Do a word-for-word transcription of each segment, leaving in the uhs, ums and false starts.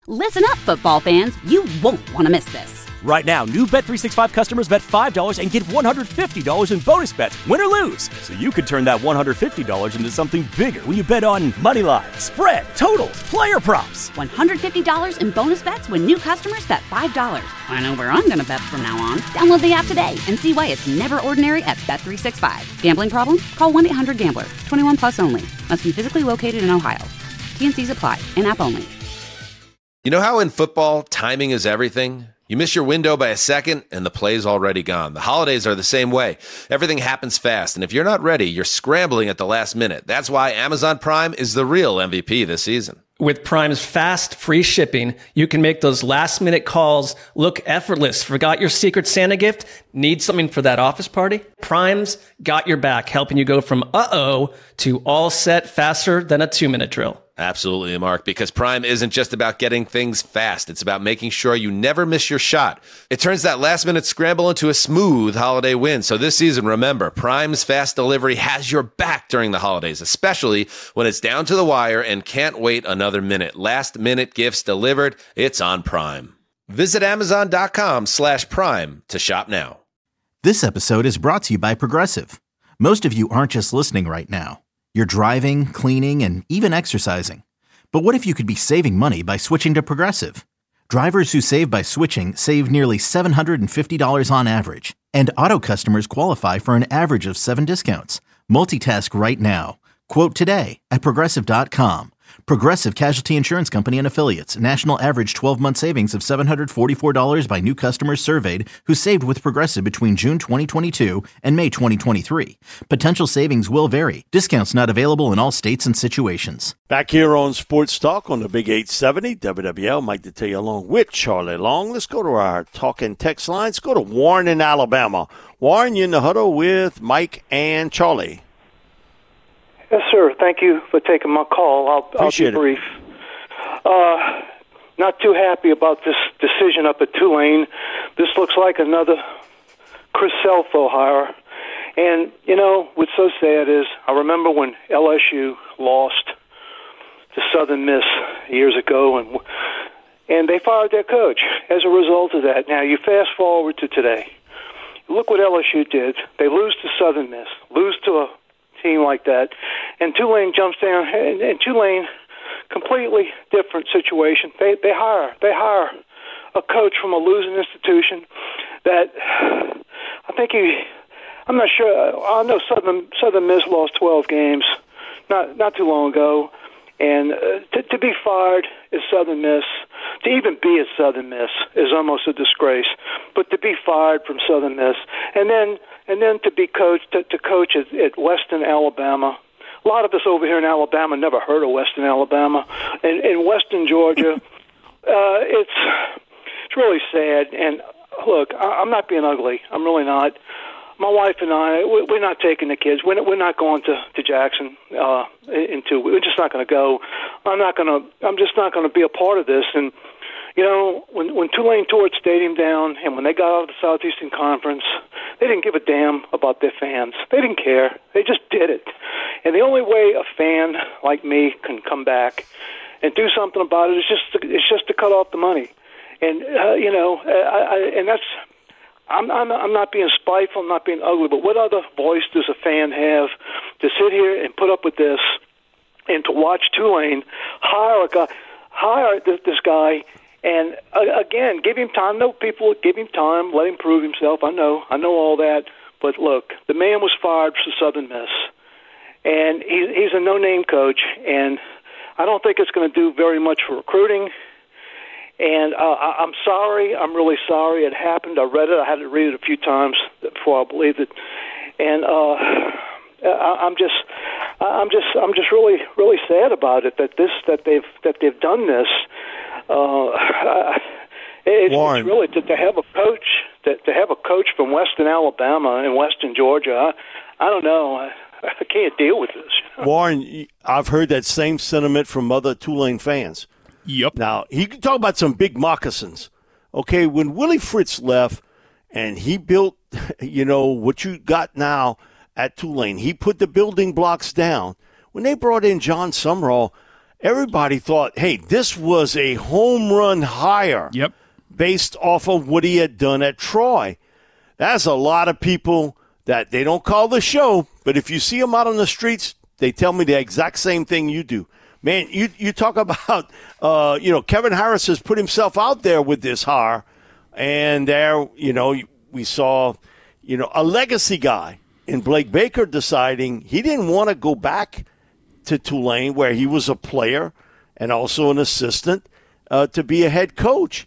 Listen up, football fans. You won't want to miss this. Right now, new Bet three sixty-five customers bet five dollars and get one hundred fifty dollars in bonus bets, win or lose. So you could turn that one hundred fifty dollars into something bigger when you bet on money line, spread, totals, player props. one hundred fifty dollars in bonus bets when new customers bet five dollars. I know where I'm going to bet from now on. Download the app today and see why it's never ordinary at Bet three sixty-five. Gambling problem? Call one eight hundred gambler. twenty-one plus only. Must be physically located in Ohio. T N Cs apply. In-app only. You know how in football, timing is everything? You miss your window by a second, and the play's already gone. The holidays are the same way. Everything happens fast, and if you're not ready, you're scrambling at the last minute. That's why Amazon Prime is the real M V P this season. With Prime's fast, free shipping, you can make those last-minute calls look effortless. Forgot your Secret Santa gift? Need something for that office party? Prime's got your back, helping you go from uh-oh to all set faster than a two-minute drill. Absolutely, Mark, because Prime isn't just about getting things fast. It's about making sure you never miss your shot. It turns that last-minute scramble into a smooth holiday win. So this season, remember, Prime's fast delivery has your back during the holidays, especially when it's down to the wire and can't wait another minute. Last-minute gifts delivered, it's on Prime. Visit Amazon.com slash Prime to shop now. This episode is brought to you by Progressive. Most of you aren't just listening right now. You're driving, cleaning, and even exercising. But what if you could be saving money by switching to Progressive? Drivers who save by switching save nearly seven hundred fifty dollars on average. And auto customers qualify for an average of seven discounts. Multitask right now. Quote today at Progressive dot com. Progressive Casualty Insurance Company and Affiliates. National average twelve-month savings of seven hundred forty-four dollars by new customers surveyed who saved with Progressive between June twenty twenty-two and May twenty twenty-three. Potential savings will vary. Discounts not available in all states and situations. Back here on Sports Talk on the Big eight seventy, W W L, Mike Detillier along with Charlie Long. Let's go to our talk and text lines. Go to Warren in Alabama. Warren, you're in the huddle with Mike and Charlie. Yes, sir. Thank you for taking my call. I'll, I'll be brief. Uh, not too happy about this decision up at Tulane. This looks like another Chris Selfo hire. And, you know, what's so sad is I remember when L S U lost to Southern Miss years ago, and and they fired their coach as a result of that. Now, you fast forward to today. Look what L S U did. They lose to Southern Miss, lose to a team like that, and Tulane jumps down, and, and Tulane, completely different situation. They they hire they hire a coach from a losing institution that I think he, I'm not sure. I know Southern Southern Miss lost twelve games, not not too long ago, and uh, to, to be fired at Southern Miss, to even be at Southern Miss is almost a disgrace. But to be fired from Southern Miss, and then and then to be coached to, to coach at, at Western Alabama. A lot of us over here in Alabama never heard of Western Alabama. In, in Western Georgia, uh, it's it's really sad. And look, I, I'm not being ugly. I'm really not. My wife and I, we're not taking the kids. We're not, we're not going to to Jackson. Uh, into we're just not going to go. I'm not going to. I'm just not going to be a part of this. And you know, when when Tulane tore its stadium down, and when they got out of the Southeastern Conference, they didn't give a damn about their fans. They didn't care. They just did it. And the only way a fan like me can come back and do something about it is just to, it's just to cut off the money. And uh, you know, I, I, and that's. I'm, I'm, I'm not being spiteful, I'm not being ugly, but what other voice does a fan have to sit here and put up with this and to watch Tulane hire a guy, hire this, this guy, and uh, again, give him time. No, people, give him time, let him prove himself. I know, I know all that, but look, the man was fired for Southern Miss, and he, he's a no-name coach, and I don't think it's going to do very much for recruiting. And uh, I, I'm sorry. I'm really sorry it happened. I read it. I had to read it a few times before I believed it. And uh, I, I'm just, I'm just, I'm just really, really sad about it that this, that they've, that they've done this. Uh, it's, it's really to, to have a coach, to, to have a coach from Western Alabama and Western Georgia. I, I don't know. I, I can't deal with this. Warren, I've heard that same sentiment from other Tulane fans. Yep. Now, he can talk about some big moccasins. Okay, when Willie Fritz left and he built, you know, what you got now at Tulane, he put the building blocks down. When they brought in John Sumrall, everybody thought, hey, this was a home run hire. Yep. Based off of what he had done at Troy. That's a lot of people that they don't call the show, but if you see them out on the streets, they tell me the exact same thing you do. Man, you you talk about, uh, you know, Kevin Harris has put himself out there with this hire, and there, you know, we saw, you know, a legacy guy in Blake Baker deciding he didn't want to go back to Tulane where he was a player and also an assistant uh, to be a head coach.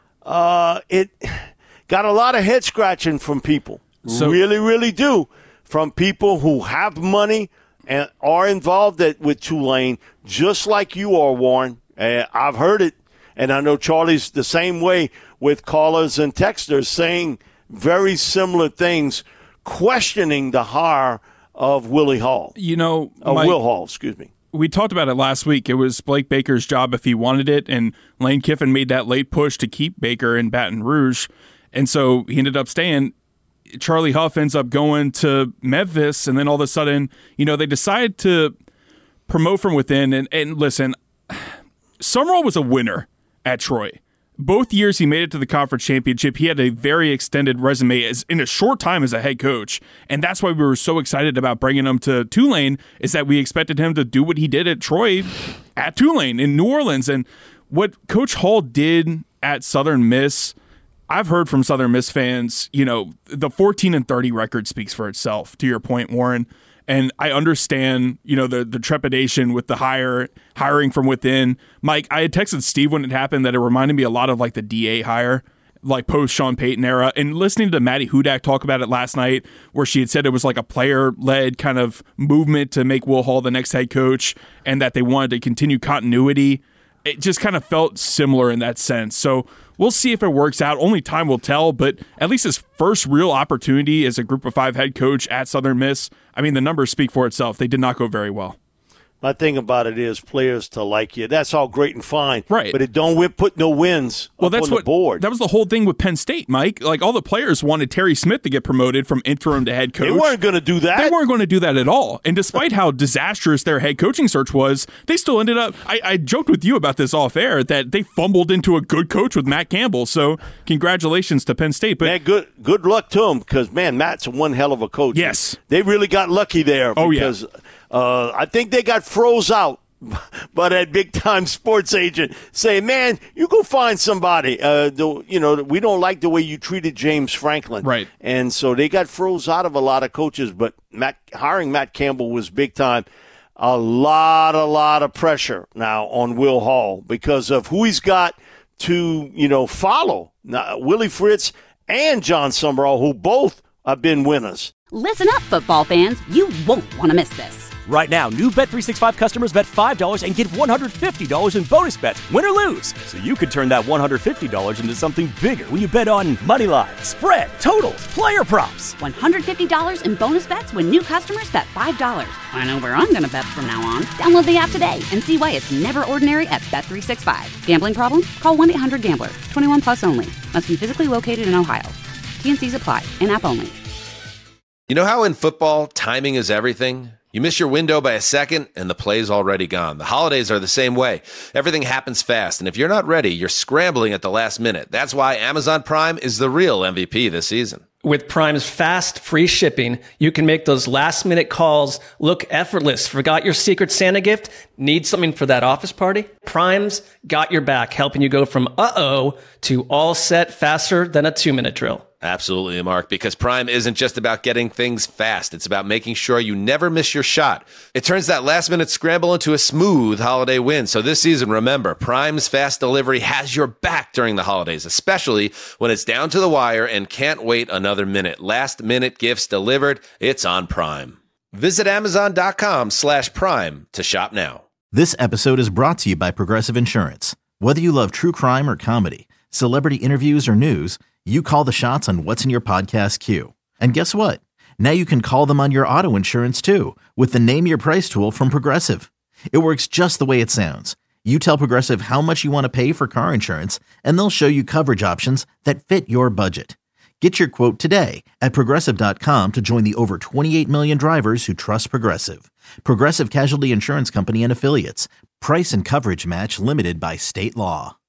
Uh, it got a lot of head scratching from people. So, really, really do. From people who have money and are involved at, with Tulane, just like you are, Warren. Uh, I've heard it, and I know Charlie's the same way with callers and texters saying very similar things, questioning the hire of Willie Hall. You know, uh, Mike, Will Hall, excuse me. We talked about it last week. It was Blake Baker's job if he wanted it, and Lane Kiffin made that late push to keep Baker in Baton Rouge, and so he ended up staying. Charlie Huff ends up going to Memphis, and then all of a sudden, you know, they decide to promote from within. And, and listen, Summerall was a winner at Troy. Both years he made it to the conference championship. He had a very extended resume as in a short time as a head coach, and that's why we were so excited about bringing him to Tulane, is that we expected him to do what he did at Troy at Tulane in New Orleans. And what Coach Hall did at Southern Miss, I've heard from Southern Miss fans, you know, the fourteen and thirty record speaks for itself, to your point, Warren. And I understand, you know, the the trepidation with the hire, hiring from within. Mike, I had texted Steve when it happened that it reminded me a lot of like the D A hire, like post Sean Payton era. And listening to Maddie Hudak talk about it last night, where she had said it was like a player-led kind of movement to make Will Hall the next head coach and that they wanted to continue continuity. It just kind of felt similar in that sense. So we'll see if it works out. Only time will tell, but at least his first real opportunity as a Group of Five head coach at Southern Miss, I mean, the numbers speak for itself. They did not go very well. My thing about it is players to like you. That's all great and fine. Right. But it don't win, put no wins well, up that's on what, the board. That was the whole thing with Penn State, Mike. Like, all the players wanted Terry Smith to get promoted from interim to head coach. They weren't going to do that. They weren't going to do that at all. And despite how disastrous their head coaching search was, they still ended up – I joked with you about this off air, that they fumbled into a good coach with Matt Campbell. So congratulations to Penn State. But man, good good luck to him because, man, Matt's one hell of a coach. Yes. They really got lucky there oh, because yeah. uh, I think they got froze out. But that big-time sports agent saying, man, you go find somebody. Uh, the, you know, we don't like the way you treated James Franklin. Right. And so they got froze out of a lot of coaches. But Matt, hiring Matt Campbell was big-time. A lot, a lot of pressure now on Will Hall because of who he's got to, you know, follow. Now, Willie Fritz and John Summerall, who both have been winners. Listen up, football fans. You won't want to miss this. Right now, new Bet three sixty-five customers bet five dollars and get one hundred fifty dollars in bonus bets, win or lose. So you could turn that one hundred fifty dollars into something bigger when you bet on money line, spread, totals, player props. one hundred fifty dollars in bonus bets when new customers bet five dollars. I know where I'm going to bet from now on. Download the app today and see why it's never ordinary at Bet three sixty-five. Gambling problem? Call one eight hundred gambler. twenty-one plus only. Must be physically located in Ohio. T and C's apply. In-app only. You know how in football, timing is everything? You miss your window by a second, and the play's already gone. The holidays are the same way. Everything happens fast, and if you're not ready, you're scrambling at the last minute. That's why Amazon Prime is the real M V P this season. With Prime's fast, free shipping, you can make those last-minute calls look effortless. Forgot your Secret Santa gift? Need something for that office party? Prime's got your back, helping you go from uh-oh to all set faster than a two-minute drill. Absolutely, Mark, because Prime isn't just about getting things fast. It's about making sure you never miss your shot. It turns that last-minute scramble into a smooth holiday win. So this season, remember, Prime's fast delivery has your back during the holidays, especially when it's down to the wire and can't wait another minute. Last-minute gifts delivered, it's on Prime. Visit Amazon.com slash Prime to shop now. This episode is brought to you by Progressive Insurance. Whether you love true crime or comedy, celebrity interviews or news, you call the shots on what's in your podcast queue. And guess what? Now you can call them on your auto insurance too with the Name Your Price tool from Progressive. It works just the way it sounds. You tell Progressive how much you want to pay for car insurance, and they'll show you coverage options that fit your budget. Get your quote today at Progressive dot com to join the over twenty-eight million drivers who trust Progressive. Progressive Casualty Insurance Company and Affiliates. Price and coverage match limited by state law.